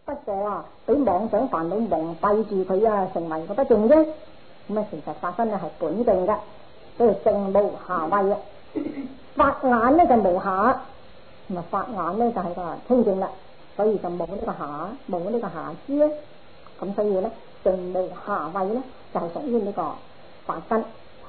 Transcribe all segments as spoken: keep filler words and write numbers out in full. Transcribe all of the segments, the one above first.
不過啊，俾妄想煩惱蒙蔽住佢啊，成為個不淨啫。咁啊，其實法身咧係本淨嘅，即係淨無瑕穢啊。法眼咧就無瑕，咁啊法眼咧就係個清淨啦，所以就冇呢個瑕，冇呢個瑕疵啊。咁所以咧，淨無瑕穢咧就係屬於呢個法身。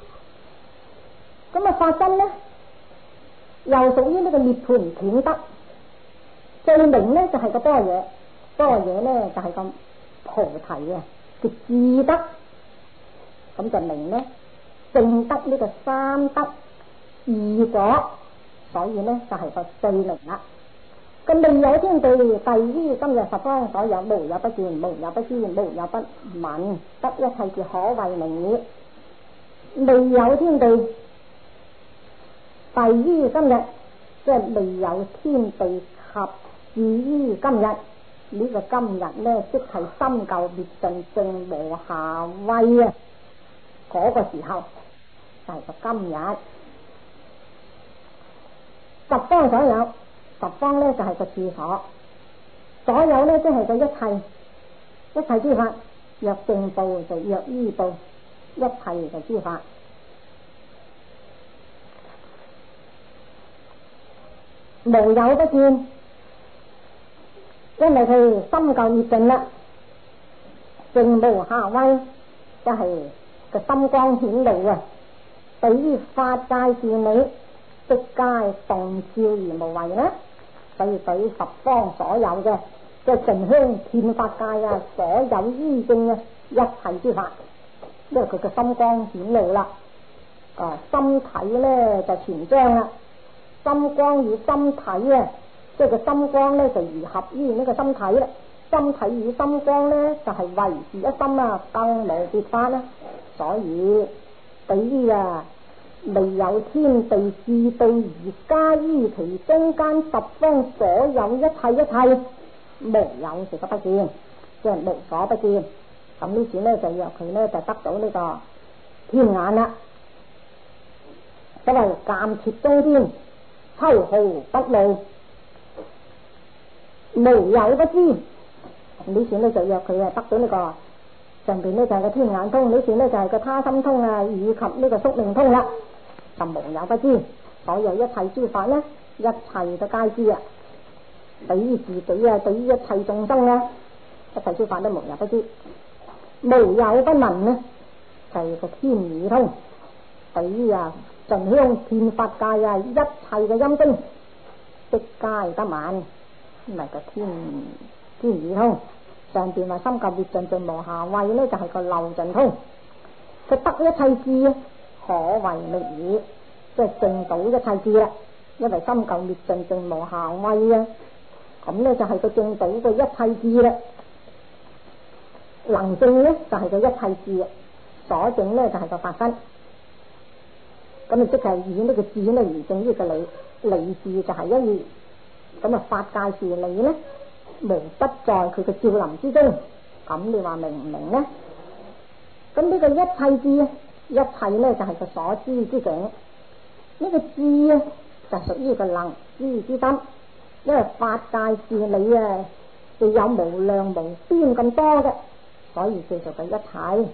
咁啊法身咧又屬於呢個涅槃斷德，最明咧就係個般若，般若咧就係個菩提啊嘅智德，咁就明咧證得呢個三德二果，所以咧就係個最明啦。咁未有天地，蔽於今日十方所有，無有不見，無有不知，無有不聞，得一切智可謂明矣。未有天地，蔽於今日，即係未有天地及至於今日。呢、這個今日咧，即係深究滅盡淨無瑕穢啊！嗰、那個時候就係、是、個今日。十方所有，十方咧就係、是、個處所，所有咧即係個一切，一切諸法，若正報就若依報，一切就諸法。無有不見，因為佢深究滅盡啦，淨無瑕穢，就係個心光顯露啊！對於法界事理，悉皆洞照而無違啦。所以對於十方所有嘅即係淨香遍法界啊，所有依正啊，一切諸法，因為佢嘅心光顯露啦，啊心體咧就全彰啦。心光與心體啊，即係個心光咧就如合於呢個心體啦。心體與心光咧就係唯是一心啊，更無別法啦。所以對於啊未有天地至到而加於其中間十方所有一切一切，無有是個不見，即係無所不見。咁呢次咧就讓佢咧就得到呢個天眼啦。所謂鑒徹中天，秋毫不露，無有不知。呢次咧就約佢啊得到呢、這個上邊咧就係個天眼通，呢次咧就係個他心通啊，以及呢個宿命通啦，就無有不知。所有一切諸法咧，一切都皆知啊。對於自己啊，對於一切眾生啊，一切諸法都無有不知。無有不聞呢，就係、是、個天耳通。對於啊盡香遍法界啊，一切嘅音聲，悉皆得聞，咪個天天耳通。上邊話深究滅盡淨無瑕穢呢，就係、是、個漏盡通。佢得一切智，可謂滅矣，即係證到一切智啦。因為深究滅盡淨無瑕穢啊，咁呢就係個證到個一切智啦。能證呢就係、是、個一切智，所證呢就係、是、個法身。咁啊，即係以呢個智呢而證呢個理，理智就係一義。咁啊，法界事理呢，無不在佢嘅照臨之中。咁你話明唔明呢？咁呢個一切智，一切呢就係、是、個所知之境。呢、這個智啊，就屬於個能知之心。因為法界事理啊，就有無量無邊咁多嘅，所以叫做個一切。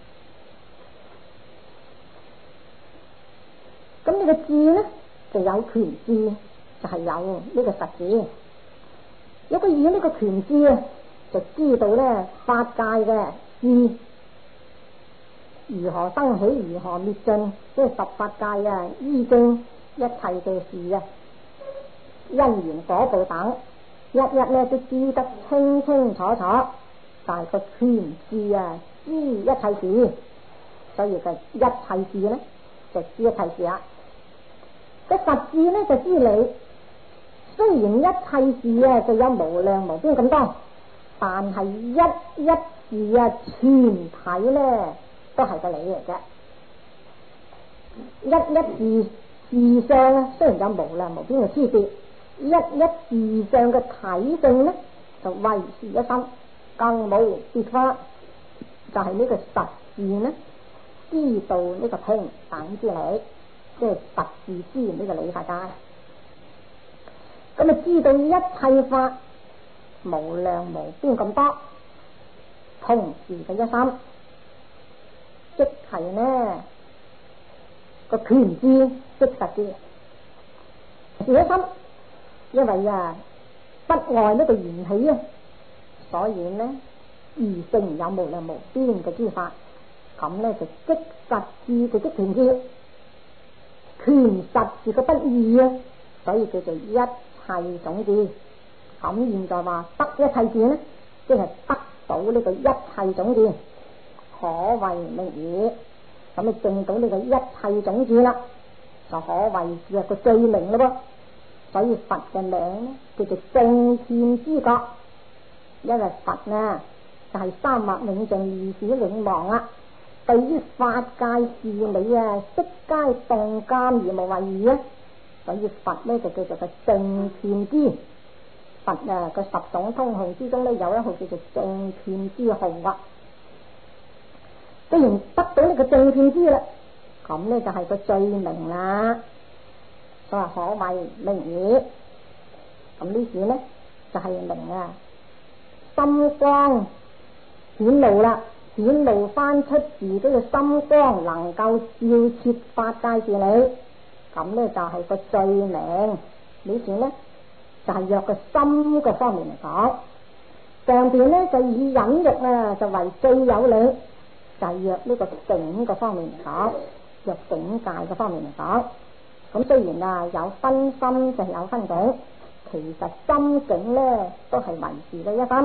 咁呢個智呢，就有權智，就係、是、有呢個實智。有個以呢個權智啊，就知道呢法界嘅智如何生起，如何滅盡，即係十法界啊，依證一切嘅事啊，因緣果報等，一一呢都知得清清楚楚。但係個權智啊，知一切事，所以就一切智呢，就知一切事啦。個實智呢就知理，雖然一切事啊就有無量無邊咁多，但係一一事啊全體呢都係個理嚟嘅。一一事事相啊雖然有無量無邊嘅區別，一一事相嘅體性呢就唯是一心，更冇別法。就係、是、呢個實智呢，知道呢個平等之理。即係實自知呢個理法界，咁啊知道一切法無量無邊咁多，同時嘅一心，即係呢個權智即實智，是一心。因為啊不愛呢個緣起啊，所以呢而成有無量無邊嘅諸法，咁呢就即實智嘅即權智，權實是個不二啊，所以叫做一切種智。咁現在話得一切智呢，即係得到呢個一切種智，可謂名矣。咁你證到呢個一切種智啦，就可謂係個最名咯噃。所以佛嘅名呢叫做正遍知覺，因為佛呢就係、是、三脈永盡二使永忘啊，對於法界事理啊悉皆洞鑒而無為義啊，所以佛呢就叫做個正遍知。佛啊個十種通號之中呢，有一號叫做正遍知號啊。既然得到呢個正遍知啦，咁呢就係個最名啦，所以可謂名矣。咁呢時呢就係、是、名啊，心光顯露啦，顯露翻出自己嘅心光，能夠照徹法界事理，咁呢就係、是、個最名。呢時呢就係、是、若個心個方面嚟講，上邊呢就以隱喻啊就為最有理，就係、是、若呢個境個方面嚟講，若境界個方面嚟講，咁雖然啊有分心就有分境，其實心境呢都係唯是嘅一心，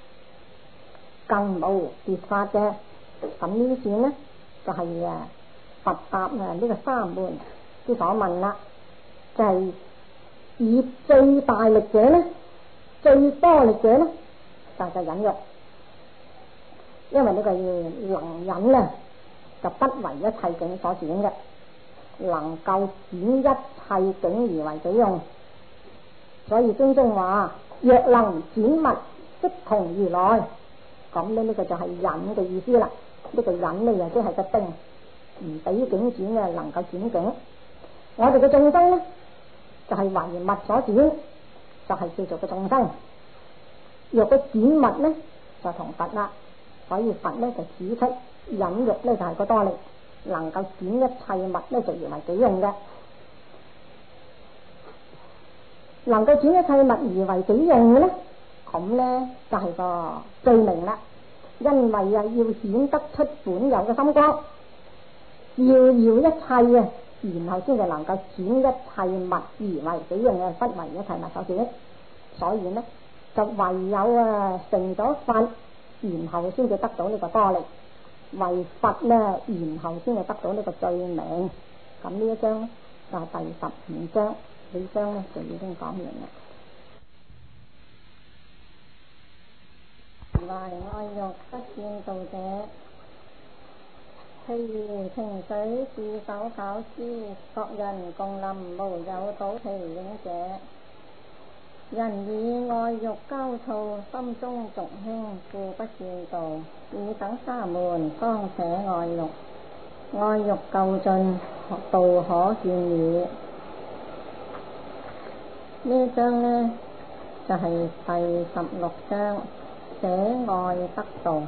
更冇別法嘅。咁呢次呢就係、是、啊佛答啊呢個三門之所問啦，就係、是、以最大力者呢，最多力者呢就係、是、隱喻，因為呢個能隱啊就不為一切境所展嘅，能夠展一切境而為己用，所以經中話若能展物悉同如來，咁呢呢個就係隱嘅意思啦。呢、這個隱呢又即係個定，唔俾境展嘅能夠展境。我哋嘅眾生呢就係、是、為物所展，就係、是、叫做個眾生。若個展物呢就同佛啦，所以佛呢就指出隱喻呢就係、是、個多力，能夠展一切物呢就而為己用嘅，能夠展一切物而為己用嘅呢，咁呢就係、是、個最名啦。因為啊要顯得出本有嘅心光，照耀一切啊，然後先至能夠展一切物而為己用嘅，不為一切物所展。所以呢就唯有啊成咗佛，然後先至得到呢個多力，為佛呢，然後先至得到呢個最名。咁呢一章呢就係、是、第十五章，呢章呢就已經講完啦。懷愛欲不見道者，譬如清水自手攪之，各人共臨無有倒其影者。人以愛欲交躁，心中逐輕，故不見道。以等沙門方捨愛欲，愛欲垢盡，道可見矣。呢一章呢就係、是、第十六章。捨愛得道，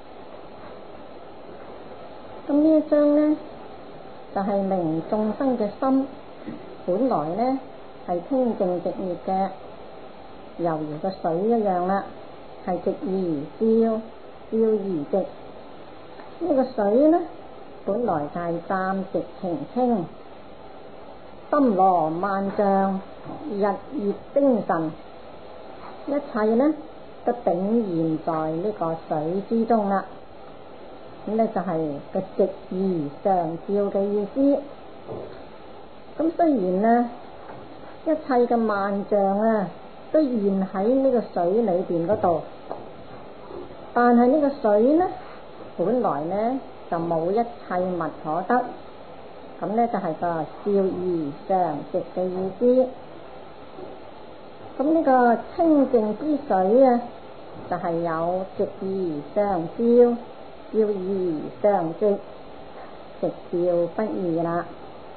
咁呢一章呢就係、是、明眾生嘅心本來呢係清淨直熱嘅，猶如個水一樣啦，係直而照，照而直。呢、這個水呢本來就係湛直澄清，森羅萬象，日月精神，一切呢都鼎現在呢個水之中啦。咁呢就係個直而常照嘅意思。咁雖然呢一切嘅萬象啊都現喺呢個水裏邊嗰度，但係呢個水呢本來呢就冇一切物可得。咁呢就係個照而常直嘅意思。咁呢個清淨之水啊，就係、是、有直而常照，照而常直，直照不二啦。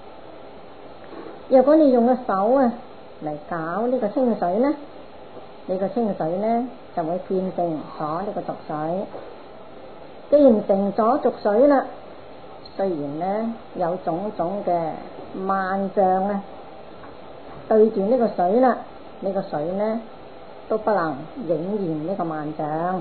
如果你用個手啊嚟搞呢個清水呢，呢、這個清水呢就會變成咗呢個濁水。既然成咗濁水啦，雖然呢有種種嘅萬象啊對住呢個水啦，呢個水呢都不能影現呢個萬象，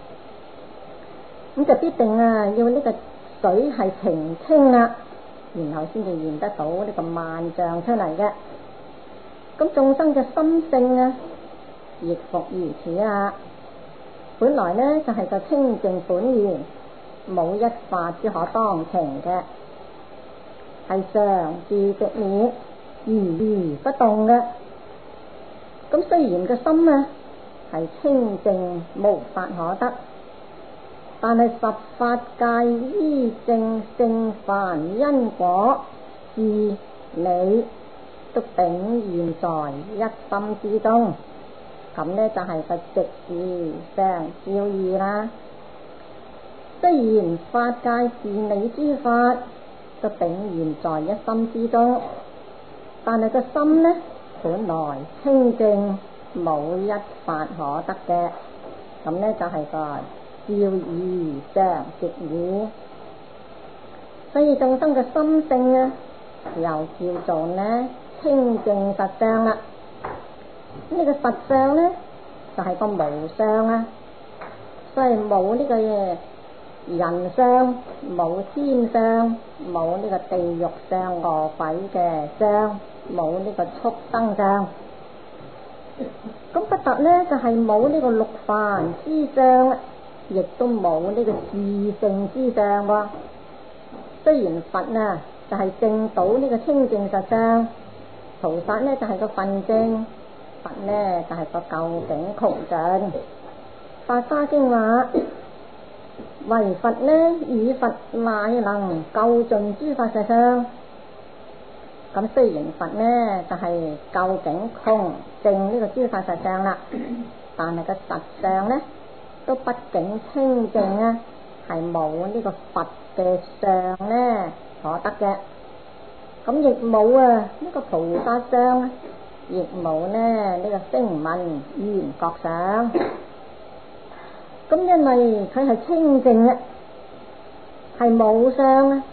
咁就必定啊要呢個水係澄清啦，然後先至現得到呢個萬象出嚟嘅。咁眾生嘅心性啊亦復如此啊，本來呢就係個清淨本源，冇一法之可當情嘅，係常住寂滅，如如不動嘅。咁雖然個心啊係清淨無法可得，但係十法界依正聖凡因果義理都秉現在一心之中，咁呢就係個寂義常照義啦。雖然法界事理諸法都秉現在一心之中，但係個心呢本來清淨，冇一法可得嘅，咁呢就係個照義常寂義。所以眾生嘅心性啊，又叫做呢清淨實相啦。呢個實相呢就係個無相啊，所以冇呢個嘢人相，冇天相，冇呢個地獄相、餓鬼嘅相，冇呢個畜生相。咁不特呢就係冇呢個六凡之相，亦都冇呢個自性之相喎。雖然佛啊就係證到呢個清淨實相，菩薩呢就係個分證，佛呢就係個究竟窮盡。法華經話，唯佛呢與佛乃能究盡諸法實相。咁雖然佛呢就係究竟窮盡呢個諸法實相啦，但係個實相呢都畢竟清淨啊，係冇呢個佛嘅相呢可得嘅。咁亦冇啊呢個菩薩相，亦冇呢呢個聲聞緣覺相。咁因為佢係清淨嘅，係冇相啊，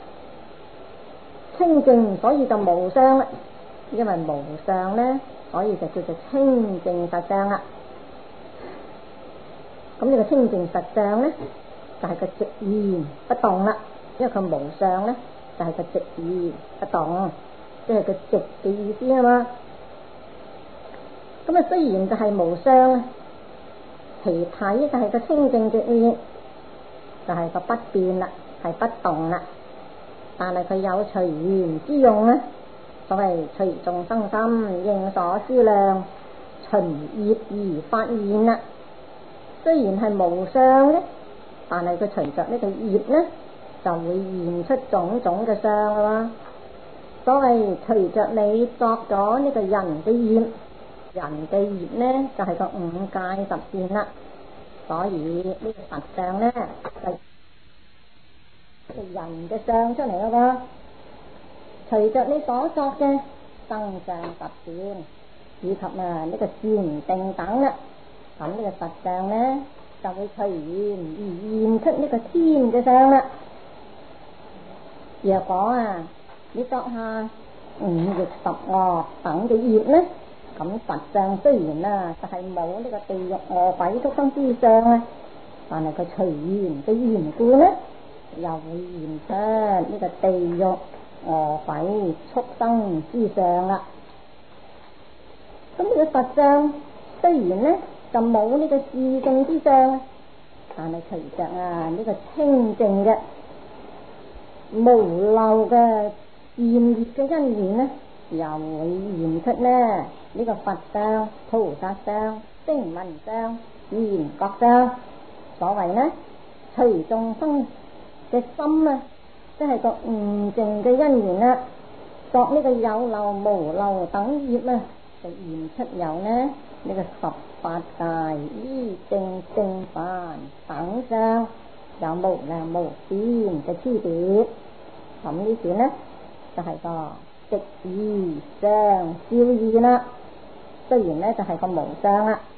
清淨所以就無相啦。因為無相呢，所以就叫做清淨實相啦。咁呢個清淨實相呢，就係個寂然不動啦。因為佢無相呢，就係個寂然不動，即係個寂嘅意思啊嘛。咁啊，雖然就係無相，其體就係個清淨寂然，就係個不變啦，係不動啦。但係佢有隨緣之用啊，所謂隨眾生心應所思量，循業而發現啦。雖然係無相咧，但係佢隨着呢個業呢，就會現出種種嘅相啦。所謂隨着你作咗呢個人嘅業，人嘅業呢就係個五戒十善啦。所以呢個實相呢，就人嘅相出嚟咯噃，隨着你所作嘅生相十善，以及啊呢個禪定等啦，咁呢個實相呢就會隨緣而現出呢個天嘅相啦。若果啊你作下五欲十惡等嘅業呢，咁實相雖然啊就係冇呢個地獄餓鬼畜生之相啊，但係佢隨緣嘅緣故呢，又會現出呢個地獄餓鬼畜生之相啦。咁呢個實相雖然呢就冇呢個自性之相，但係隨着啊呢個清淨嘅無漏嘅善業嘅因緣呢，又會現出呢呢個佛相、菩薩相、聲聞相、緣覺相。所謂呢隨眾生嘅心啊，即係個悟淨嘅因緣啦，作呢個有漏無漏等業啊，就現出有呢呢個十法界依正聖凡等相，有無量無邊嘅差別。咁呢段呢就係個寂義常照義啦。雖然呢就係個無相啦，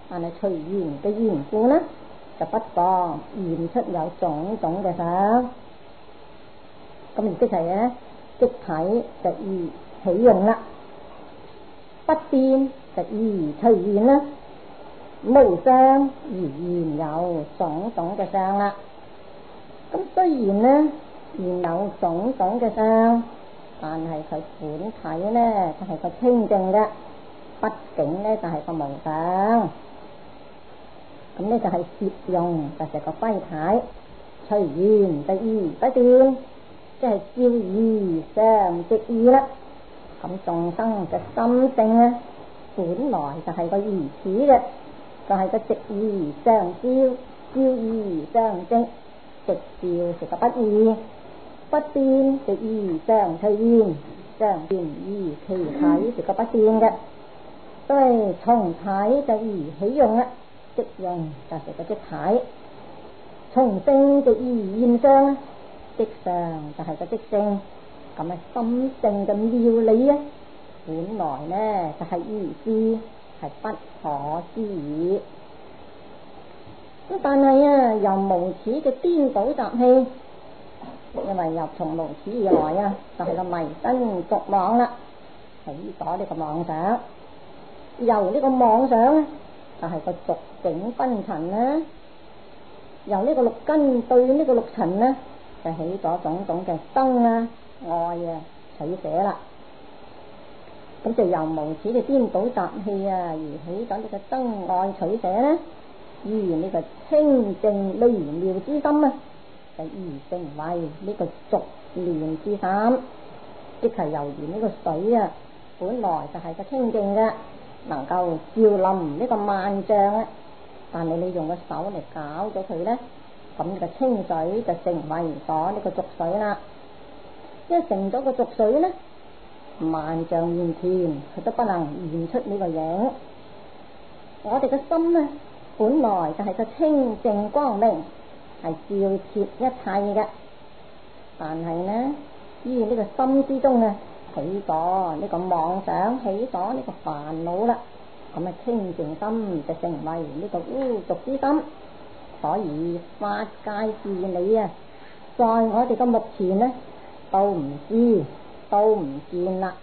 但係隨緣嘅緣故呢，就不妨現出有種種嘅相。咁亦即係咧，即體就依起用啦，不變就依隨緣啦，無相而現有種種嘅相啦。咁雖然呢現有種種嘅相，但係佢本體呢就係、是、個清淨嘅，畢竟呢就係、是、個無相。咁呢就係攝用，就係個輝體，隨緣就依不變，即係照依相即依啦。咁眾生嘅心性呢，本來就係個如此嘅，就係、是、個直依相照，照依相即，直照是個不異，不變就依相隨緣，相變依其體是個不變嘅。所以從體就依起用啦，即用就係個即體，從性就依現相，即相就係個即性。咁啊心性嘅妙理啊，本來呢就係如是，係不可思議。咁但係啊，由無始嘅顛倒習氣，因為由從無始以來啊，就係、是、個迷身俗妄啦，起咗呢個妄想。由呢個妄想咧，就係、是、個俗境昏沉啦。由呢個六根對呢個六塵咧，就起咗種種嘅憎啊、愛啊、取捨啦。咁就由無始嘅顛倒習氣啊，而起咗呢個憎愛取捨咧，依呢個清淨微妙之心啊，就依成為呢個俗念之心，即係猶如呢個水啊，本來就係個清淨嘅，能夠照淋呢個萬丈啊。但係你用個手嚟搞咗佢咧，咁呢個清水就成為咗呢個濁水啦。一成咗個濁水咧，萬丈現前佢都不能現出呢個影。我哋嘅心咧，本來就係個清淨光明，係照徹一切嘅。但係呢，依呢個心之中啊，起咗呢個妄想，起咗呢個煩惱啦。咁啊，清淨心就成為呢個污濁之心。所以法界事理啊，在我哋嘅目前呢，都唔知，都唔見啦。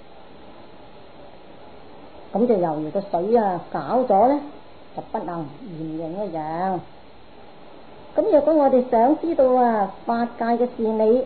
咁就猶如個水啊，搞咗咧，就不能現影一樣。咁若果我哋想知道啊，法界嘅事理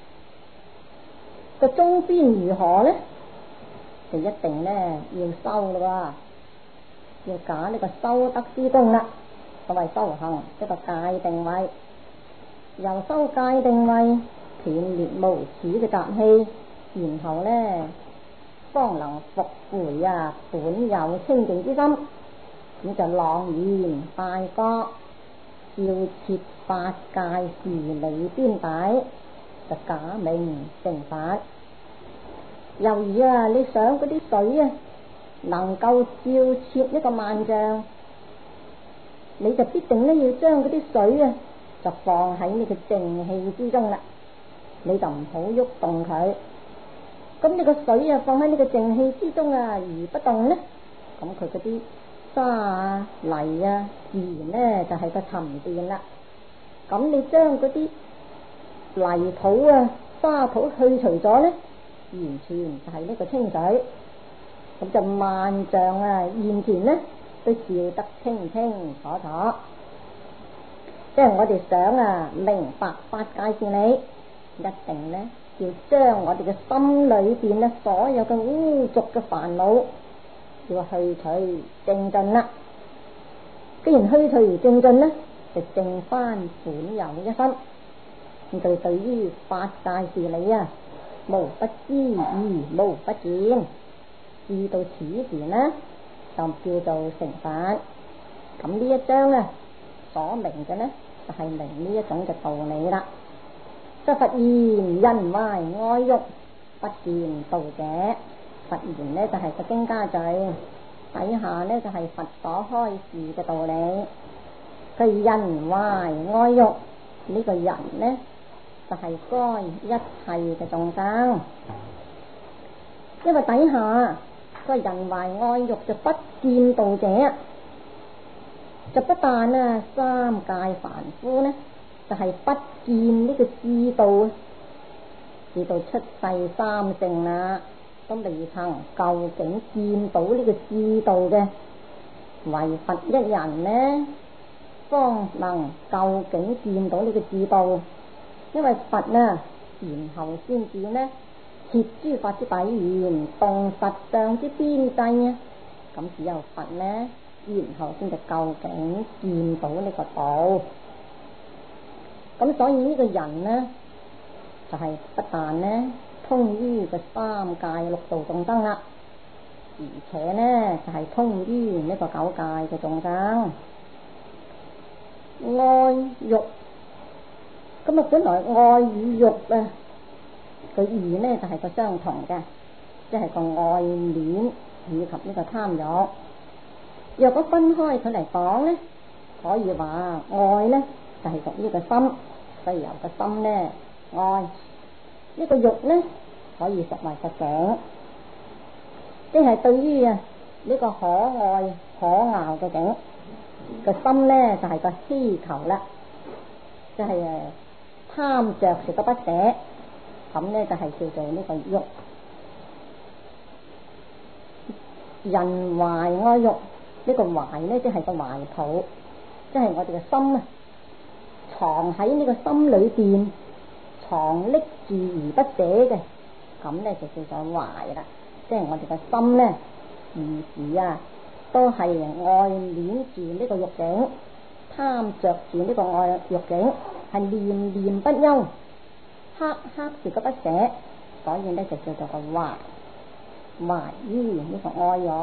個終邊如何咧，就一定咧要修咯，要假呢個修德之功啦。所謂修行一個界定位，由修界定位斷滅無始嘅習氣，然後咧方能復回啊本有清淨之心。咁就朗然大覺，照徹法界事理邊底，就假名成法。猶如啊，你想嗰啲水啊，能夠照徹一個萬丈，你就必定咧要將嗰啲水啊，就放喺你嘅靜氣之中啦。你就唔好喐動佢。咁你個水啊放喺呢個靜氣之中啊而不動咧，咁佢嗰啲沙啊泥啊，自然咧就係、是、個沉澱啦。咁你將嗰啲泥土啊沙土去除咗咧，完全就係呢個清水。咁就萬丈啊現前咧都照得清清楚楚。即係我哋想啊明白法界事理，一定咧要將我哋嘅心裏邊咧所有嘅污濁嘅煩惱要去除淨盡啦。既然去除而淨盡咧，就淨翻本有一心。咁就對於法界事理啊，無不知而無不見，知到此時呢，就叫做成法。咁呢一章啊所明嘅呢，就係、是、明呢一種嘅道理啦。即佛言人懷愛欲，不見道者。佛言呢就係、是、個經家序，底下呢就係、是、佛所開示嘅道理。佢人懷愛欲，呢、這個人呢就係、是、該一切嘅眾生。因為底下個人懷愛欲就不見道者， 就不但啊三界凡夫呢，就係、是、不見呢個智道，至到出世三乘啦，都未曾究竟見到呢個智道嘅，唯佛一人呢，方能究竟見到呢個智道。因為佛呢，然後先至呢設諸法之底緣，動實相之邊際啊。咁只有佛呢，然後先至究竟見到呢個道。咁所以呢個人呢，就係、是、不但呢通於個三界六道眾生啦，而且呢就係、是、通於呢個九界嘅眾生。愛欲，咁啊本來愛與欲啊，個義呢就係、是、個相同嘅，即係個愛戀以及呢個貪欲。若果分開佢嚟講呢，可以話愛呢就係屬於個心，所以由個心呢愛。呢個欲呢可以實為個境，即係對於啊呢個可愛可樂嘅境，個心呢就係、是、個希求啦，即係誒貪着食個不捨，咁呢就係、是、叫做呢個欲。人懷愛欲，呢、這個懷呢即係個懷抱，即係我哋嘅心啊，藏喺呢個心裏邊，藏匿住而不捨嘅，咁呢就叫做懷啦。即係我哋嘅心呢，時時啊都係愛戀住呢個欲境，貪着住呢個愛欲境，係念念不休，刻刻住個不捨，所以呢就叫做個懷。懷於呢個愛欲，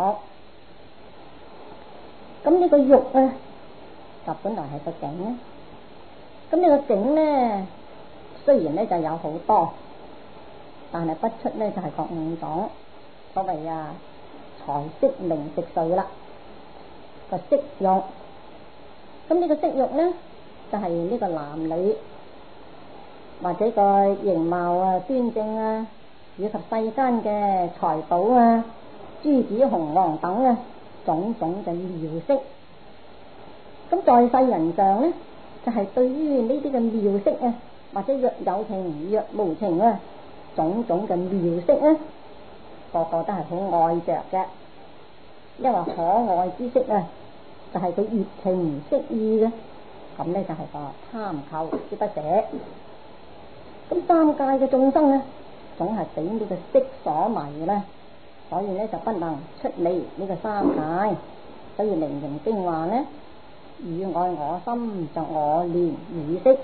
咁呢個欲啊，就本來係個境咧。咁呢個境呢，雖然呢就有好多，但係不出呢就係個五種，所謂啊財色名食睡啦，個色欲。咁呢個色欲呢，就係、是、呢個男女或者個形貌啊端正啊，以及世間嘅財寶啊、珠子紅黃等啊，種種嘅妙色。咁在世人上呢，就係、是、對於呢啲嘅妙色啊，或者若有情若無情啊，種種嘅妙色啊，個個都係好愛着嘅。因為可愛之色啊，就係、是、佢熱情適意嘅，咁呢就係個貪求之不捨。咁三界嘅眾生呢，總係俾呢個色所迷啦，所以呢就不能出離呢個三界。所以《楞嚴經》話呢，與愛我心就我念與色。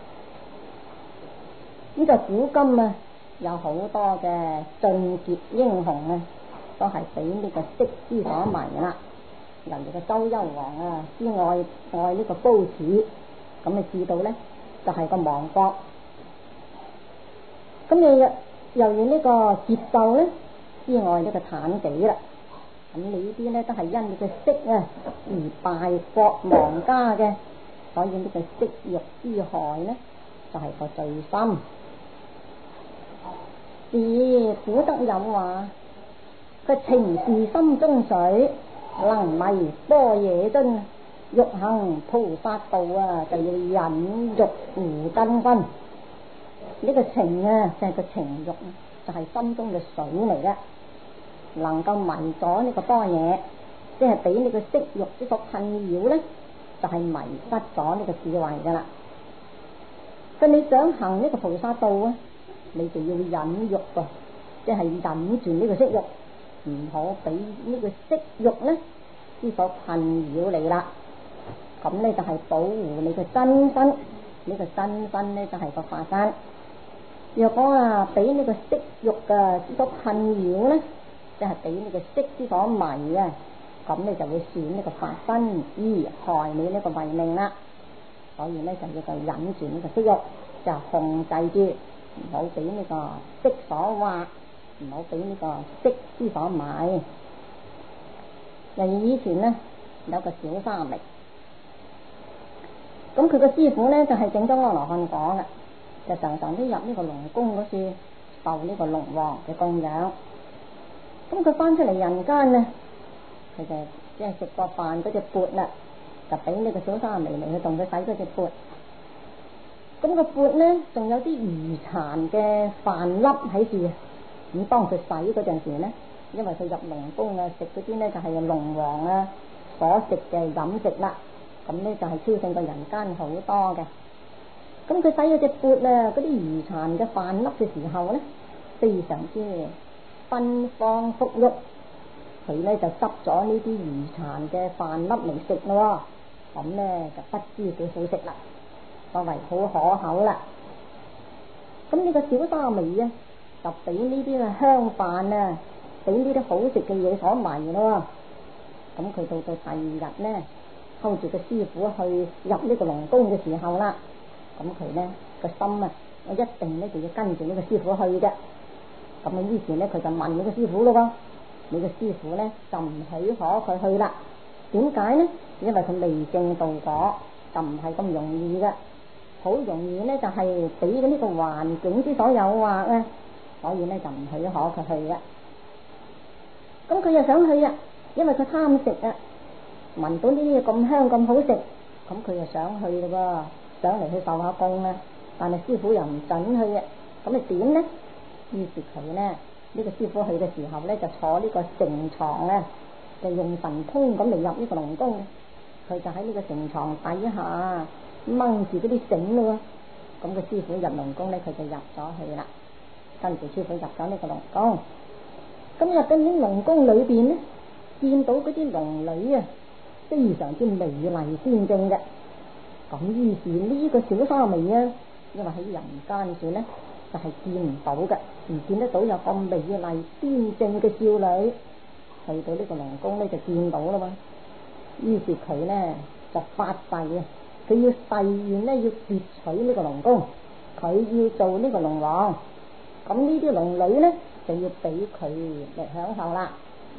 呢個古今啊，有好多嘅俊傑英雄啊，都係俾呢個色之所迷啦。例如個周幽王啊，之愛愛呢個褒姒，咁你知道呢，就係、是、個亡國。咁你又又要呢個桀繡呢，之愛呢個妲己啦。咁你呢啲呢都係因你嘅色啊而敗國亡家嘅，所以呢個色欲之害呢，就係、是、個最深。是古德有話，佢情是心中水，能迷般若樽，欲行菩薩道啊，就要忍辱胡根分。呢個情啊，就係、是、個情欲，就係、是、心中嘅水嚟嘅，能夠迷咗呢個般若，即係俾呢個色欲之所困擾呢，就係、是、迷失咗呢個智慧噶啦。咁你想行呢個菩薩道啊，你就要忍辱啊，即係忍住呢個色欲，唔好俾呢個色欲呢之所困擾你啦。咁呢就係保護你嘅真身，呢、這個真身呢就係個法身。若果啊俾呢個色欲嘅之所困擾呢，即係俾呢個色之所迷啊，咁你就會損呢個法身，而害你呢個慧命啦。所以呢，就要就忍住呢個色欲，就控制住，唔好俾呢個色所惑，唔好俾呢個色之所迷。例如以前呢，有個小沙彌，咁佢個師傅呢，就係正宗阿羅漢講嘅。就常常都入呢個龍宮嗰處受呢個龍王嘅供養。咁佢翻出嚟人間呢，佢就即係食過飯嗰隻缽啦， 就俾呢個小沙彌嚟去同佢洗嗰隻缽。咁個缽咧仲有啲餘殘嘅飯粒喺度，咁當佢洗嗰陣時咧，因為佢入龍宮啊，食嗰啲咧就係龍王啊所食嘅飲食啦，咁咧就係超勝過人間好多嘅。咁佢洗嗰隻缽啊，嗰啲餘殘嘅飯粒嘅時候咧，非常之芬芳馥郁，佢咧就執咗呢啲餘殘嘅飯粒嚟食咯，咁咧就不知幾好食啦，所謂好可口啦。咁呢個小沙彌啊，就俾呢啲嘅香飯啊，俾呢啲好食嘅嘢所迷咯。咁佢到到第二日咧，睺住個師傅去入呢個龍宮嘅時候啦，咁佢咧個心啊，我一定咧就要跟住呢個師傅去嘅。咁啊，於是咧佢就問呢個師傅咯喎，你個師傅咧就唔許可佢去啦。點解咧？因為佢未證道果，就唔係咁容易嘅。好容易咧就係俾咗呢個環境之所誘惑啊，所以咧就唔許可佢去嘅。咁佢又想去啊，因為佢貪食啊，聞到呢啲嘢咁香咁好食，咁佢又想去咯噃，想嚟去受下供啊。但係師傅又唔准去啊，咁咪點咧？於是佢咧呢、呢個師傅去嘅時候咧，就坐呢個城床啊，就用神通咁嚟入呢個龍宮。佢就喺呢個城床底下掹住嗰啲繩咯，咁個師傅入龍宮咧，佢就入咗去啦。跟住師傅入咗呢個龍宮，咁入到呢龍宮裏邊咧，見到嗰啲龍女啊，非常之美麗端正嘅。咁於是呢個小沙彌啊，因為喺人間處咧就係、是、見唔到嘅，唔見得到有咁美麗端正嘅少女，去到呢個龍宮咧就見到啦嘛。於是佢咧就發誓啊，佢要誓願咧要奪取呢個龍宮，佢要做呢個龍王。咁呢啲龍女咧就要俾佢嚟享受啦。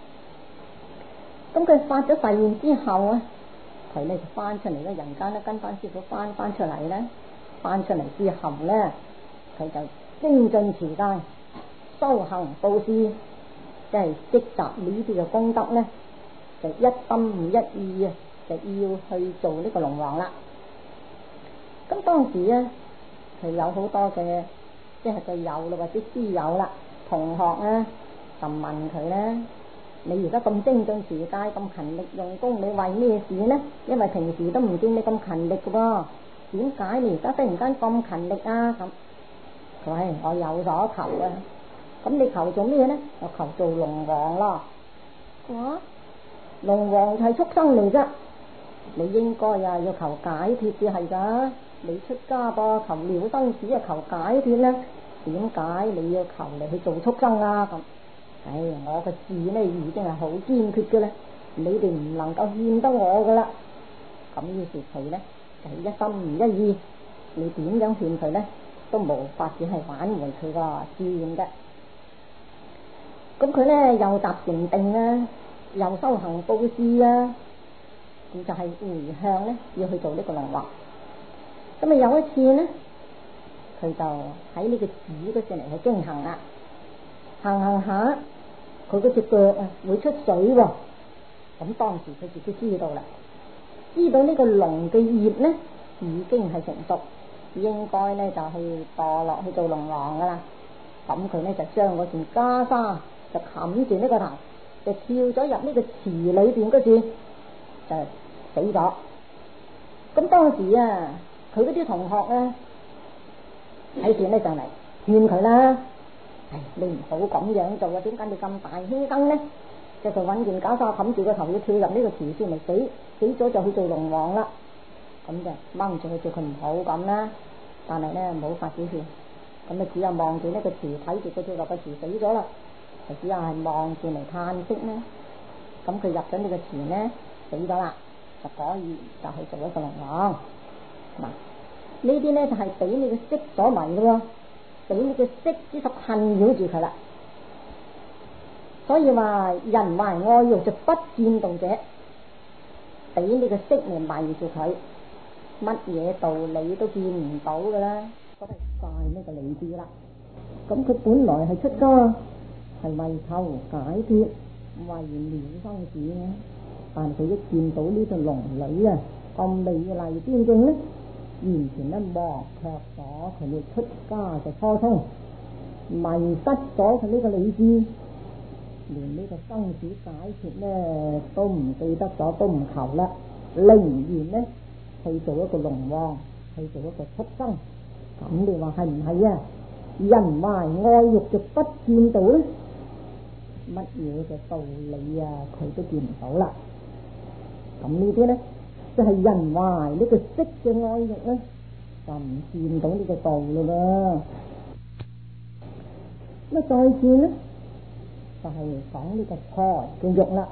咁佢發咗誓願之後啊，佢咧就翻出嚟咧，人間咧跟翻師傅翻翻出嚟咧，翻出嚟之後咧，佢就精進持戒，修行布施，即係積集呢啲嘅功德咧，就一心一意啊，就要去做呢個龍王啦。咁當時啊，佢有好多嘅，即係佢友啦或者師友啦、同學啊，就問佢咧：你而家咁精進持戒、咁勤力用功，你為咩事呢？因為平時都唔見你咁勤力嘅噃，點解你而家突然間咁勤力啊？咁佢話：我有所求啊。咁你求做咩呢？我求做龍王咯。哇！龍王係畜生嚟啫，你應該啊要求解脫至係噶。你出家噃，求了生死啊，求解脫啦。點解你要求嚟去做畜生啊？咁，唉，我個志呢已經係好堅決嘅啦，你哋唔能夠勸得我噶啦。咁於是佢呢就一心唔一意，你點樣勸佢呢都無法只係挽回佢個志願嘅。咁佢呢又集成定啊，又修行布施啊，咁就係回向呢要去做呢個龍王。咁啊有一次呢，佢就喺呢個寺嗰處嚟去經行啦，行行下，佢嗰隻腳啊會出水喎。咁當時佢自己知道啦，知道呢個龍嘅業呢已經係成熟，應該呢就去墮落去做龍王噶啦。咁佢呢就將嗰件袈裟就冚住呢個頭，就跳咗入呢個池裏邊嗰處就死咗。咁當時啊，佢嗰啲同學啊喺處呢就嚟勸佢啦，唉，你唔好咁樣做啊！點解你咁大犧牲呢？即係佢揾件袈裟冚住個頭，要跳入呢個池先嚟死，死咗就去做龍王啦。咁就掹住佢，叫佢唔好咁啦。但係呢冇法子勸，咁啊只有望住呢個池，睇住佢跳落個池死咗啦，就只有係望住嚟嘆息呢。咁佢入咗呢個池呢，死咗啦，就可以就去做一個龍王。嗱，呢啲呢就係俾你嘅色所迷嘅喎，俾你嘅色之所困擾住佢啦。所以話人懷愛欲就不見道者，俾你嘅色嚟迷住佢，乜嘢道理都見唔到噶啦，嗰係晒呢個理智啦。咁佢本來係出家係為求解脫，為了生死嘅，但佢一見到呢個龍女啊， 咁美麗端正咧，完全咧忘卻咗佢哋出家嘅初衷，迷失咗佢呢個理智，連呢個生死解脫咧都唔記得咗，都唔求啦，寧願咧去做一個龍王，去做一個畜生。咁你話係唔係啊？人懷愛欲就不見到咧，乜嘢嘅道理啊，佢都見唔到啦。咁呢啲咧就係、是、人懷呢個色嘅愛欲咧，就唔見到呢個道理啦。咁啊，再見咧就係、是、講呢個財嘅欲啦。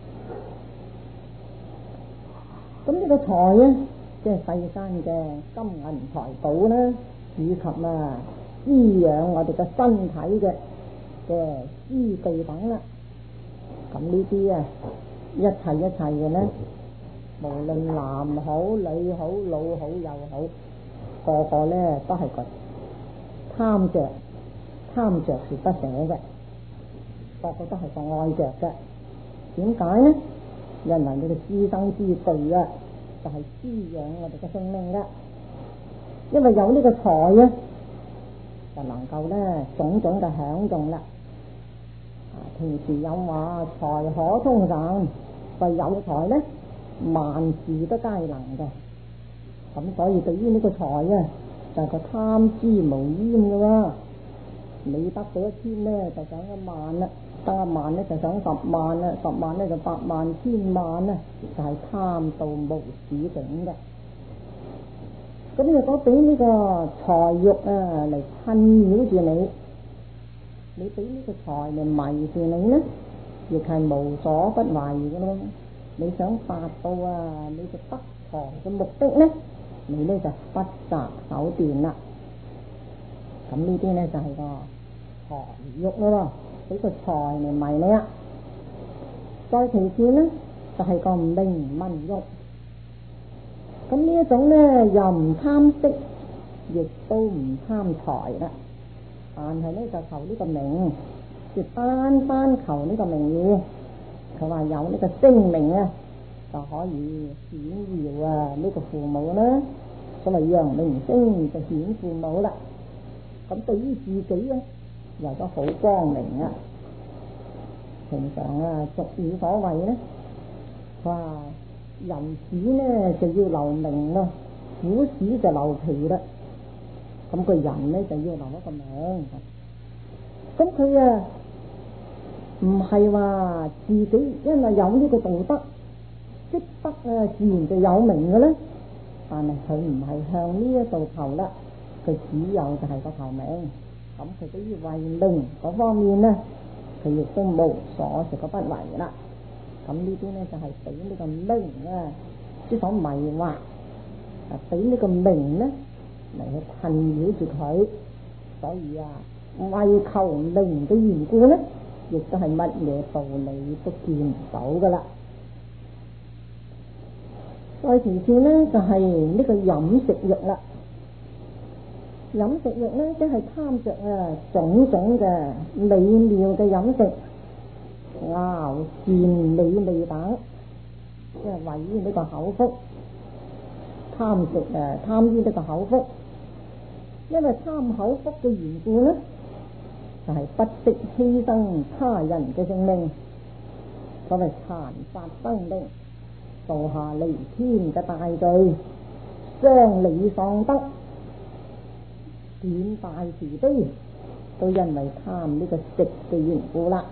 咁呢個財咧，即係世間嘅金銀財寶啦，以及啊滋養我哋嘅身體嘅嘅資地等啦。咁呢啲啊，一切一切嘅咧，無論男好、女好、老好、幼好，個個咧都係個貪着，貪着是不捨嘅，個個都係個愛着嘅。點解呢？因為呢個資生之具啊，就係、是、滋養我哋嘅生命嘅。因為有呢個財啊，就能夠咧種種嘅享用啦。平時有話財可通神，為有財咧，萬事都皆能嘅。咁所以對於呢個財啊，就係、是、個貪之無厭嘅喎。你得到一千咧，就想一萬啦；得一萬咧，就想十萬啦；十萬咧，就百萬、千萬啦，就係、是、貪到無止境嘅。咁如果俾呢個財欲啊嚟困擾住你，你俾呢個財嚟迷住你呢，亦係無所不為嘅咯。你想達到啊，你就得財嘅目的呢，你呢就不擇手段啦。咁呢啲呢就係、是、個財欲咯，俾個財嚟迷你啊。再其次呢，就係、是、個名聞欲。咁呢一種呢，又唔貪色，亦都唔貪財啦。但係呢，就求呢個名，就單單求呢個名譽。佢話有呢個聲名啊，就可以顯耀啊呢個父母啦。所謂揚名聲就顯父母啦。咁對於自己啊，又都好光明啊。平常啊，俗語所謂呢，話人死呢就要留名咯，虎死就留皮啦。咁個人呢就要留一個名。咁佢啊唔係話自己因為有呢個道德積德啊，自然就有名嘅咧。但係佢唔係向呢一度求啦，佢只有就係個求名。咁佢對於為名嗰方面呢，佢亦都無所食個不為啦。咁呢啲呢，就係俾呢個名啊之所迷惑，啊俾呢個名呢嚟去困擾住佢。所以啊，為求名嘅緣故呢，亦都係乜嘢道理都見唔到噶啦。再其次呢，就係、是、呢個飲食欲啦。飲食欲呢，即係貪着啊種種嘅美妙嘅飲食，熬善美味等，即係為於呢個口福，貪食誒貪於呢個口福。因為貪口福嘅緣故呢，就係、是、不惜犧牲他人嘅性命，所謂殘殺生命，造下彌天嘅大罪，傷理喪德，斷大慈悲，都因為貪呢個食嘅緣故啦。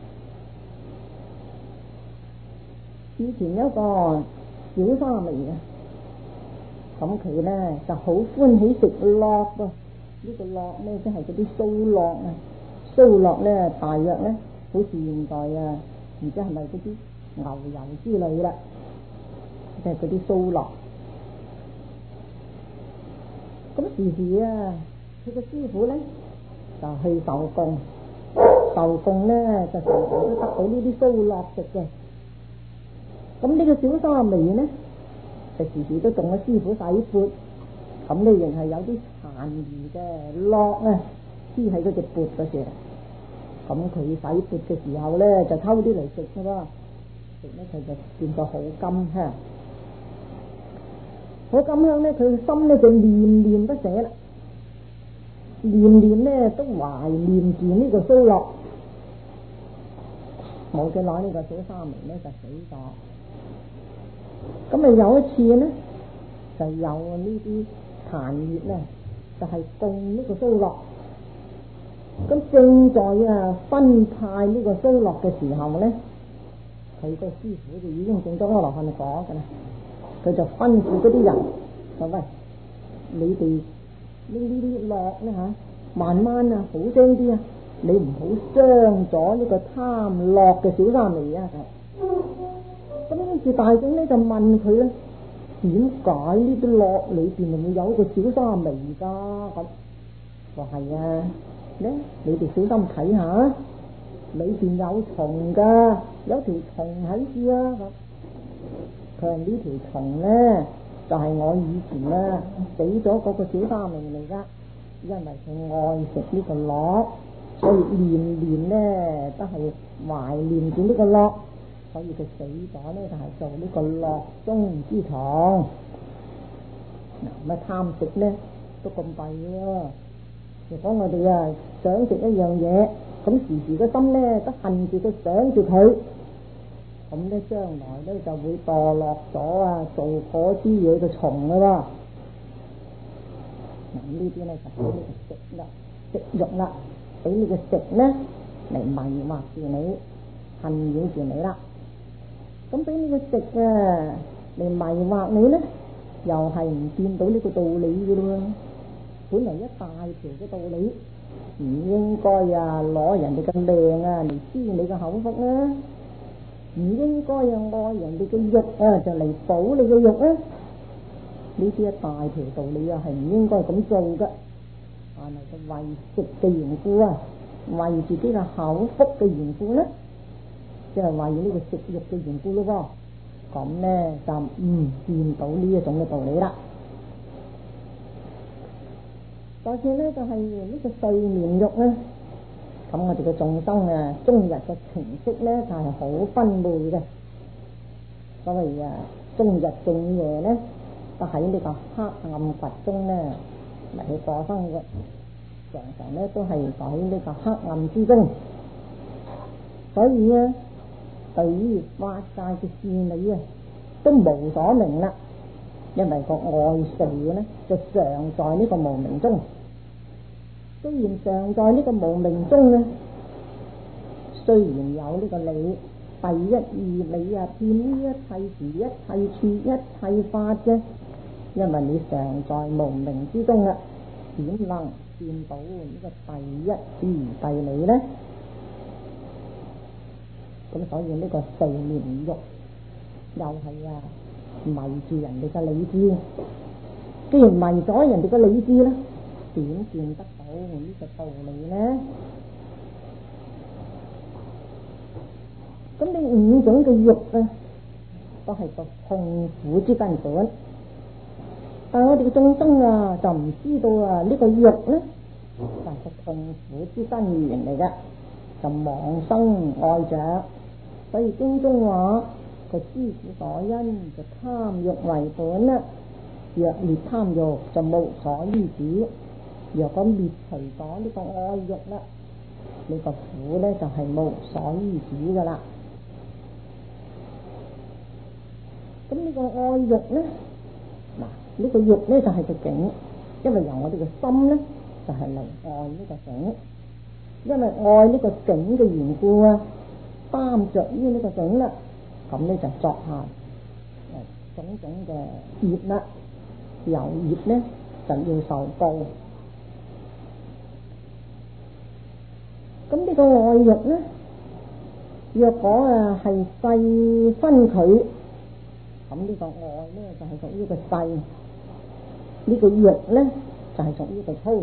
以前有一個小沙彌啊，咁佢咧就好歡喜食樂噃。呢個樂咧即係嗰啲酥樂啊，酥樂咧大約咧好似現代啊，唔知係咪嗰啲牛油之類啦，即係嗰啲酥樂。咁時時啊，佢個師傅咧就去受供，受供咧就成日都得到呢啲酥樂食嘅。咁呢個小沙彌呢，就時時都同個師傅洗缽，咁呢仍係有啲殘餘嘅樂啊，黐喺嗰隻缽嗰時。咁佢洗缽嘅時候咧，就偷啲嚟食噶噃，食咧佢就變咗好甘香。 我咁樣咧，佢心咧就念念不捨啦，念念咧都懷念住呢個蘇樂。冇幾耐呢個小沙彌咧就死咗。咁啊有一次咧，就有呢啲殘月咧，就係供呢個蘇樂。咁正在啊分派呢個蘇樂嘅時候咧，佢個師傅就已經整咗阿羅漢果噶啦。佢就吩咐嗰啲人，就喂，你哋拎呢啲樂咧吓，慢慢啊，好聲啲啊，你唔好傷咗呢個貪樂嘅小沙彌啊！咁跟住大眾咧就問佢咧，點解呢啲樂裏邊會有一個小沙彌噶？咁話係啊，咧你哋小心睇下，裏邊有蟲噶，有條蟲喺處啊！佢話呢條蟲咧就係、是、我以前啊死咗嗰個小沙彌嚟噶，因為佢愛食呢個樂，所以年年咧都係懷念住呢個樂，所以佢死咗咧就係、是、做呢個樂中之蟲。嗱，咁貪食咧都咁弊喎。如果我哋啊想食一樣嘢，咁時時個心咧都恨住佢，想住佢。咁咧，將來咧就會墮落咗啊，做嗰啲嘢嘅蟲噶喎。嗱，呢啲咧就俾你食啦，食肉啦，俾你嘅食咧嚟迷惑住你，困擾住你啦。咁俾你嘅食啊嚟迷惑你咧，又係唔見到呢個道理嘅咯。本嚟一大條嘅道理，唔應該啊攞人哋嘅命啊嚟知你嘅口福啊！唔應該啊愛人哋嘅肉啊就嚟補你嘅肉啊！呢啲一大條道理啊係唔應該咁做嘅，但係佢為食嘅緣故啊，為自己嘅口福嘅緣故咧，即係為呢個食肉嘅緣故咯噃，咁咧就唔見到呢一種嘅道理啦。再次咧就係呢個睡眠肉咧。咁我哋嘅眾生啊，終日嘅情色咧就係、是、好分昧嘅。所謂啊，終日正夜咧，都喺呢個黑暗窟中咧嚟去過生嘅，常常咧都係喺呢個黑暗之中。所以啊，對於法界嘅事理啊，都無所明啦，因為個愛睡嘅咧就常在呢個無明中。雖然常在呢個無明中咧，雖然有呢個理，第一義理啊，遍於一切時、一切處、一切法嘅，因為你常在無明之中啊，點能見到呢個第一義諦理咧？咁所以呢個睡眠欲又係啊迷住人哋嘅理智，既然迷咗人哋嘅理智咧，點見得到呢個道理呢？咁呢五種嘅欲啊，都係個痛苦之根本。但係我哋嘅眾生啊，就唔知道啊呢個欲咧，就係個痛苦之根源嚟嘅，就妄生愛着。所以經中話個知苦所因就貪欲為本啦。若滅貪欲就無所依止。若果滅除咗呢個愛欲啦，呢個苦咧就係無所依止噶啦。咁呢個愛欲咧，嗱呢個欲咧就係個境，因為由我哋嘅心咧就係嚟愛呢個境，因為愛呢個境嘅緣故啊，擔着於呢個境啦，咁咧就作下誒種種嘅業啦，有業咧就要受報。咁呢個愛欲咧，若果啊係細分佢，咁呢個愛咧就係屬於個細，呢個欲咧就係屬於個粗。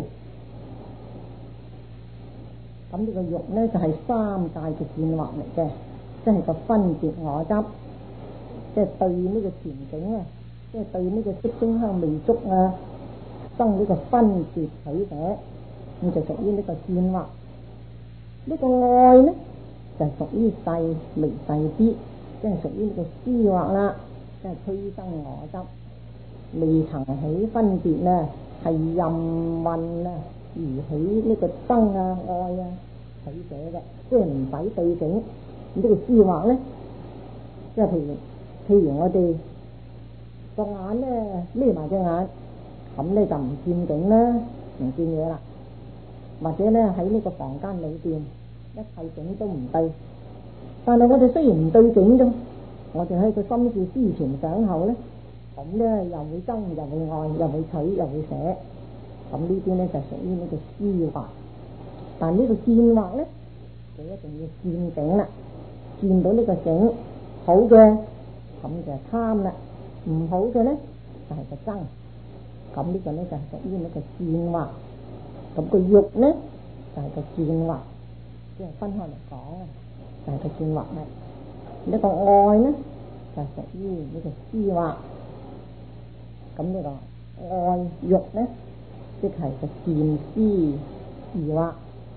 咁呢個欲咧就係三界嘅見惑嚟嘅，即係個分別我執，即係對呢個前景啊，即係對呢個色聲香味觸啊，生呢個分別取捨，咁就屬於呢個見惑。呢個愛咧就係屬於細微細啲，即係屬於呢個思惑啦，即係催生我執。 未曾起分別呢，係任運啊而起呢個憎啊愛啊取捨嘅，即係唔使對境。呢個思惑咧，即係譬如譬如我哋個眼咧眯埋隻眼，咁咧就唔見境啦，唔見嘢啦。或者咧喺呢個房間裏邊，一切境都唔對。但係我哋雖然唔對境啫，我哋喺個心事思前想後咧，咁咧又會憎，又會愛，又會取，又會捨。咁呢啲咧就屬於呢個思惑。但係呢個見惑咧，就一定要見境啦。見到呢個境好嘅，咁就貪啦；唔好嘅咧，就係個憎。咁呢個咧就係屬於呢個見惑。咁個欲咧就係個見惑，即係分開嚟講啊，就係個見惑咧。呢個愛咧就係屬於呢個思惑。咁呢個愛欲咧，即係個見思二惑。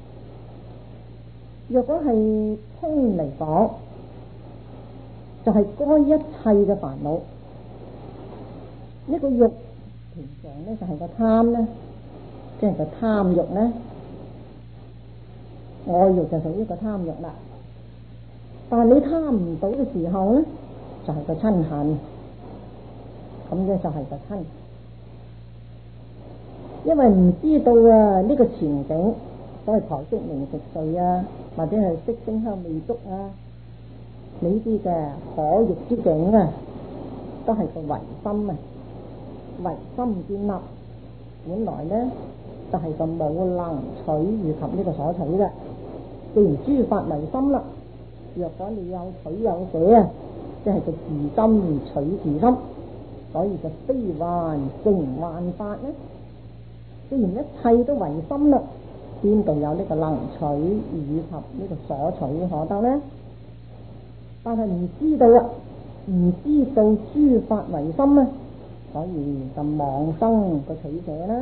若果係通嚟講，就係該一切嘅煩惱。呢個欲平常咧就係個貪咧，即係個貪欲咧，愛欲就屬於個貪欲啦。但係你貪唔到嘅時候咧，就係個嗔恨，咁咧就係個嗔。因為唔知道啊呢個前景，所謂財色名食睡啊，或者係色聲香味觸啊，呢啲嘅可欲之境啊，都係個唯心啊，唯心建立。本來咧就係個冇能取以及呢個所取嘅。既然諸法唯心啦，若果你有取有捨啊，即係個自心取自心，所以就非幻成幻法咧。既然一切都唯心啦，邊度有呢個能取以及呢個所取可得咧？但係唔知道啊，唔知道諸法唯心啊，所以就妄生個取捨啦。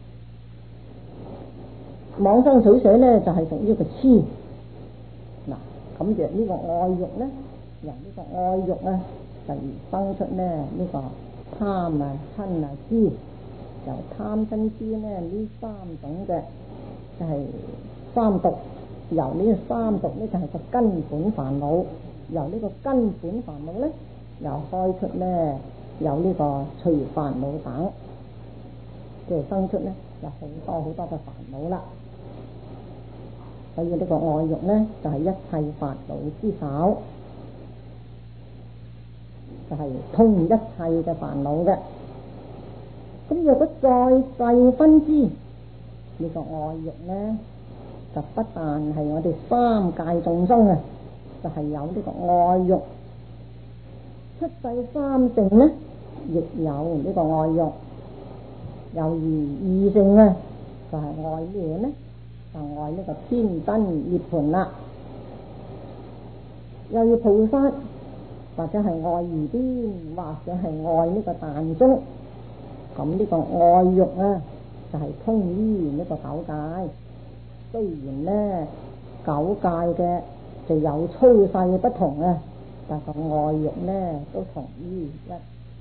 妄生取捨咧就係屬於個痴。嗱，咁就呢個愛欲咧，由呢個愛欲啊，就而生出咧呢個貪啊、嗔啊、痴。由貪嗔痴咧呢三種嘅就係三毒。由呢個三毒咧就係個根本煩惱。由呢個根本煩惱咧，又開出咧有呢個隨煩惱等，即係生出咧有好多好多嘅煩惱啦。所以呢個愛欲咧就係、是、一切煩惱之首，就係、是、通一切嘅煩惱嘅。咁若果再細分之，呢、這個愛欲咧就不但係我哋三界眾生啊，就係、是、有呢個愛欲。出世三乘咧，亦有呢個愛欲。由而二乘啊，就係、是、愛咩咧？就愛呢個天真涅槃啦。又要菩薩，或者係愛二邊，或者係愛呢個但中。咁呢個愛欲啊，就係、是、通於呢個九界。雖然咧九界嘅就有粗細不同啊，但個愛欲咧都同於一。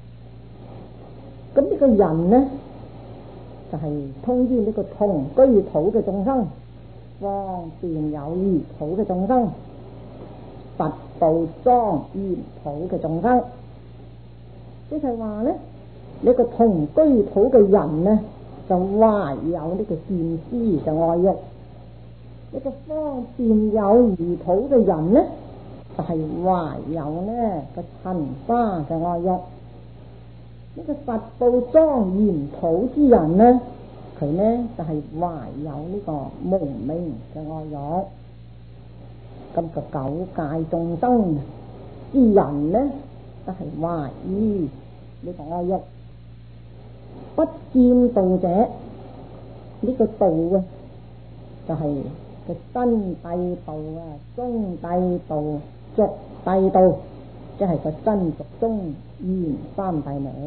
咁呢個人呢，就係、是、通於呢個同居土嘅眾生，方便有餘土嘅眾生，佛道莊嚴土嘅眾生。即係話咧，呢個同居土嘅人呢，就懷有呢個見思嘅愛欲。呢個方便有餘土嘅人呢，就係、是、懷有呢個塵沙嘅愛欲。呢、這個佛道莊嚴土之人呢，佢呢就係、是、懷有呢個無明嘅愛欲。咁個九界眾生之人呢，就係、是、懷於呢個愛欲。不見道者，呢、這個道啊，就係、是。個真諦道啊，中諦道、俗諦道，即係個真俗中現三諦理。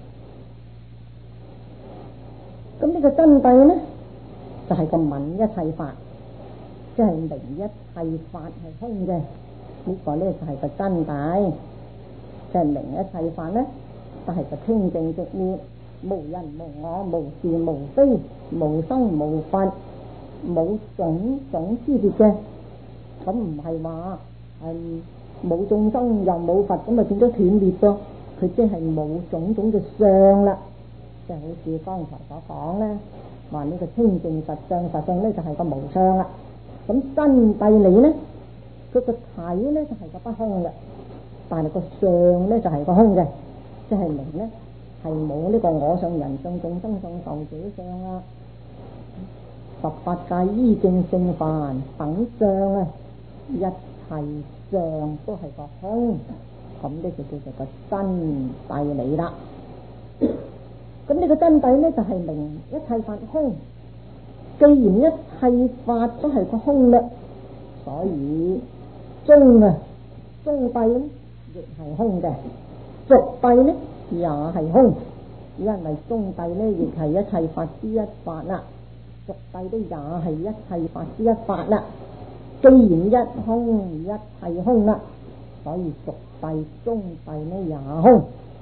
咁呢個真諦呢，就係、是、個泯一切法，即係明一切法係空嘅。呢、這個呢就係、是、個真諦，即係明一切法呢就係個清淨寂滅，無人無我，無是無非，無生無佛，冇種種之別嘅。咁唔係話係冇眾生又冇佛，咁咪變咗斷滅噃？佢即係冇種種嘅相啦，即係好似剛才所講咧，話呢個清淨實相，實相咧就係個無相啦。咁真諦理咧，佢個體咧就係個不空嘅，但係個相咧就係個空嘅，即係明咧係冇呢個我相、人相、眾生相、壽者相啊。十八界依正聖凡等相啊，一切相都係個空，咁呢就叫做個真諦理啦。咁呢個真諦咧就係明一切法空。既然一切法都係個空嘞，所以中啊中諦咧亦係空嘅，俗諦咧也係空，因為中諦咧亦係一切法之一法啦，俗諦都也係一切法之一法啦。既然一空一切空啦，所以俗諦中諦咧也空，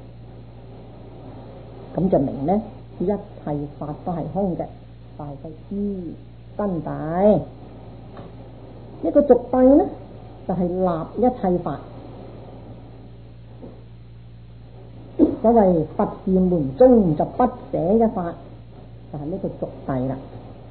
咁就明咧一切法都係空嘅。大個知真諦，呢個俗諦呢就係、是、立一切法。所謂佛是門中就不捨一法，就係、是、呢個俗諦啦。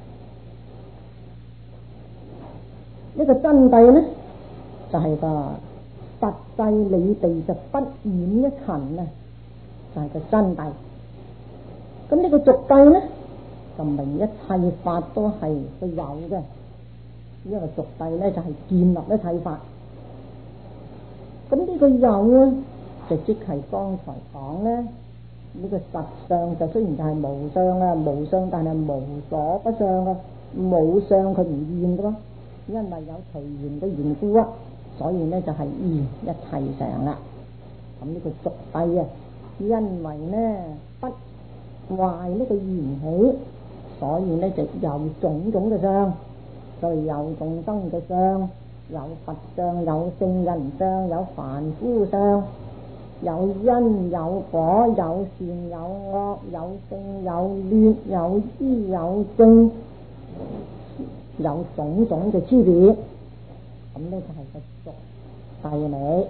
呢、這個真諦呢就係、是、個實際理地就不染一塵啊，就係、是、個真諦。咁呢個俗諦呢就明一切法都係個有嘅，因為俗諦咧就係建立一切法。咁呢個有啊，就即係剛才講咧，呢個實相就雖然就係無相啊，無相但係無所不相啊，冇相佢唔現噶咯，因為有隨緣嘅緣故啊，所以咧就係現一切相啦。咁呢個俗諦啊，因為咧不壞呢個緣起，所以咧就有種種嘅相，所以有眾生嘅相，有佛相，有聖人相，有凡夫相，有因有果，有善有惡，有勝有劣，有依有正，有種種嘅區別。咁呢就係個俗諦理。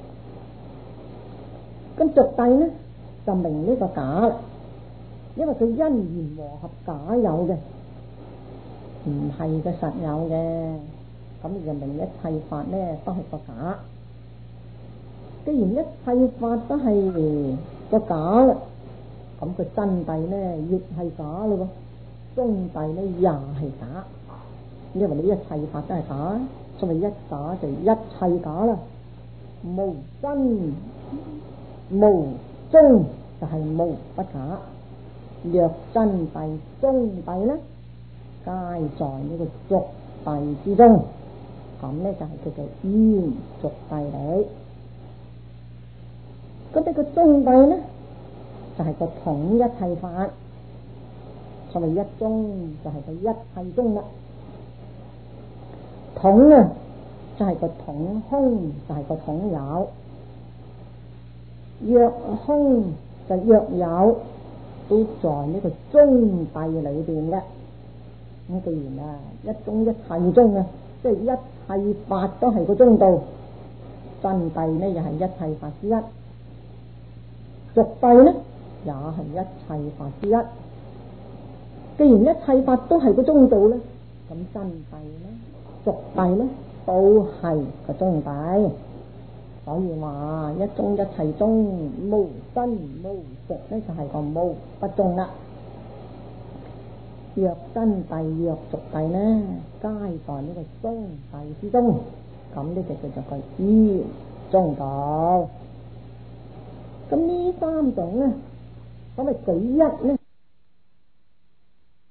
咁俗諦呢就明呢個假啦，因為佢因緣和合假有嘅，唔係嘅實有嘅，咁就明一切法咧都係個假。既然一切法都係個假啦，咁個真諦咧亦係假咯喎，中諦咧又係假，因為你一切法都係假，所以一假就一切假啦，無真無中就係無不假。若真諦中諦呢，皆在呢個俗諦之中，咁呢就係叫做現俗諦理。咁呢個中諦呢，就係、是、個統一切法，所謂一中就係個一切中啦。統啊，就係、是、個統空，就係、是、個統有。若空就若有，都在呢個中諦裏邊嘅。咁既然啊一中一切中啊，即係一切法都係個中道，真諦呢又係一切法之一，俗諦呢也係一切法之一。既然一切法都係個中道咧，咁真諦呢、俗諦呢都係個中諦。所以話一中一切中，無真無俗呢就係個無不中啦。若真諦若俗諦呢，皆在呢個中諦之中，咁呢就叫做個現中道。咁呢三種呢，咁咪舉一呢？